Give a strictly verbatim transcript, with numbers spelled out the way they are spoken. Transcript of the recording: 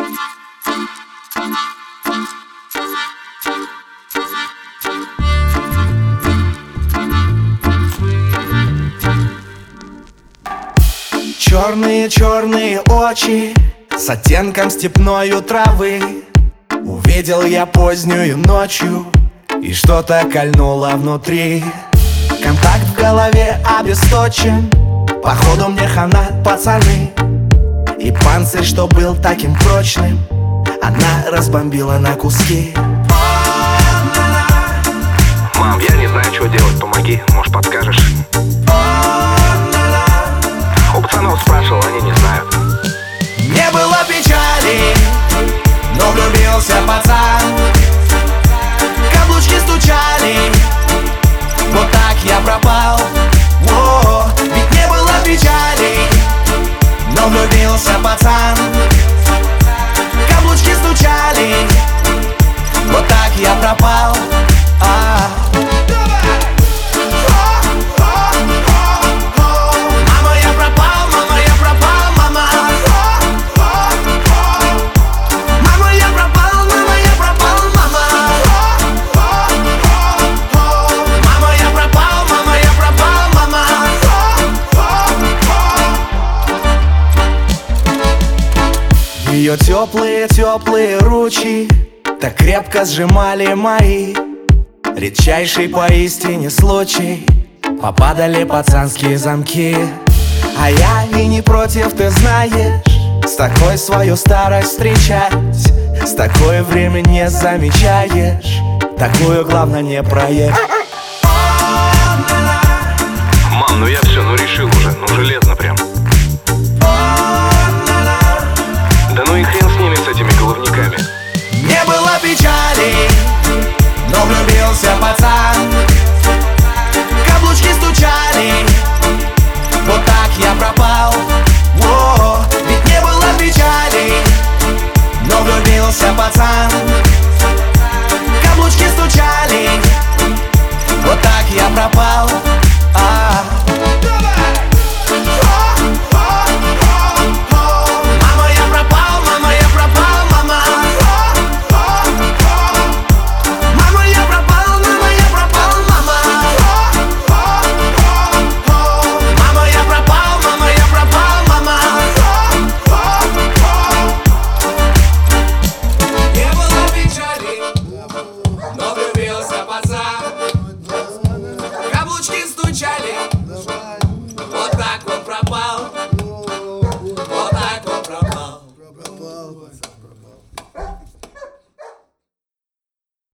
Черные-черные очи с оттенком степною травы. Увидел я позднюю ночью, и что-то кольнуло внутри. Контакт в голове обесточен, походу мне хана, пацаны. И панцирь, что был таким прочным, она разбомбила на куски. Мам, я не знаю, что делать, помоги, может подскажешь? У пацанов спрашивал, они не знают. Не было печали, но влюбился пацан. Каблучки стучали, вот так я пропал. О, ведь не было печали, но влюбился пацан. Каблучки стучали, вот так я пропал. А. Ее теплые-теплые ручи так крепко сжимали мои. Редчайший поистине случай, попадали пацанские замки. А я и не против, ты знаешь, с такой свою старость встречать. С такой время не замечаешь, такую главное не проехать. Мам, ну я все, ну решил уже, ну железно прям. Да ну и хрен с ними, с этими головниками. Не было печали, но влюбился пацан. Каблучки стучали, вот так я пропал. О, ведь не было печали, но влюбился пацан. Каблучки стучали, вот так я пропал. А. Каблучки стучали, вот так он пропал. Вот так он пропал.